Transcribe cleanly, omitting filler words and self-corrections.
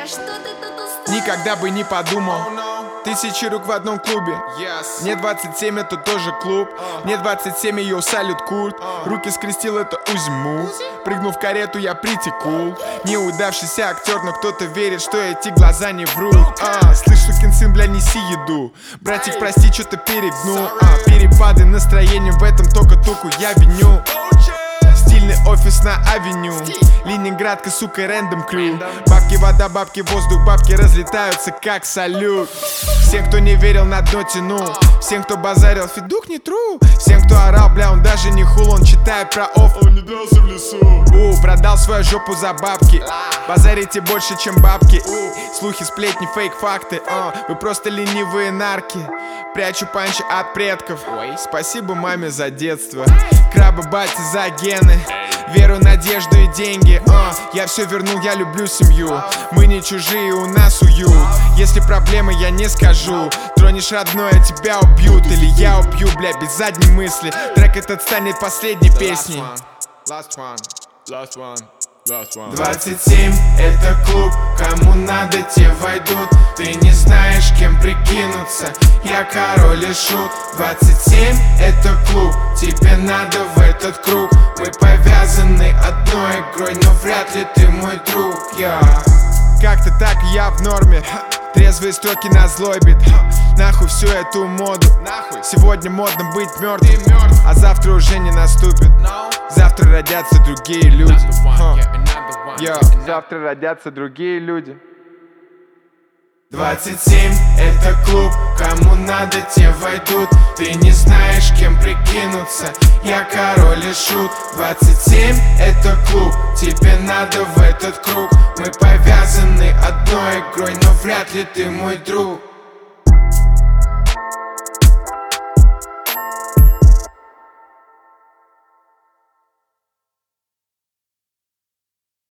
Никогда бы не подумал. Тысячи рук в одном клубе. Мне 27, это тоже клуб. Мне 27, ее салют культ. Руки скрестил, это Узи-мув. Прыгнул в карету, я притекул. Неудавшийся актер, но кто-то верит, что эти глаза не врут. Слышь, сукин сын, бля, неси еду. Братик, прости, что-то перегнул. Перепады настроения, в этом только туку я виню. Стильный офис на авеню. Ленинградка, сука, рэндом крю. Бабки, вода, бабки, воздух, бабки разлетаются как салют. Всем, кто не верил, на дно тянул. Всем, кто базарил, фидук не тру. Всем, кто орал, бля, он даже не хул. Он читает про офф, он не дрался в лесу. Продал свою жопу за бабки. Базарите больше, чем бабки. Слухи, сплетни, фейк, факты. Вы просто ленивые нарки. Прячу панчи от предков. Спасибо маме за детство. Крабы, бати за гены. Веру, надежду и деньги. Я все вернул, я люблю семью. Мы не чужие, у нас уют. Если проблемы, я не скажу. Тронешь родное, тебя убьют. Или я убью, бля, без задней мысли. Трек этот станет последней песней. 27 это клуб, кому надо, те войдут. Ты не знаешь, кем прикинуться, я король и шут. 27 это клуб, тебе надо в этот круг. Мы повязаны одной игрой, но вряд ли ты мой друг, Как-то так я в норме. Трезвые строки на злой бит. Нахуй всю эту моду. Сегодня модно быть мертвым, а завтра уже не наступит. Завтра родятся другие люди. Завтра родятся другие люди. 27 это клуб, кому надо, те войдут. Ты не знаешь, кем прикинуться, я король и шут. 27 это клуб, тебе надо в этот круг. Мы повязаны одной игрой, но вряд ли ты мой друг.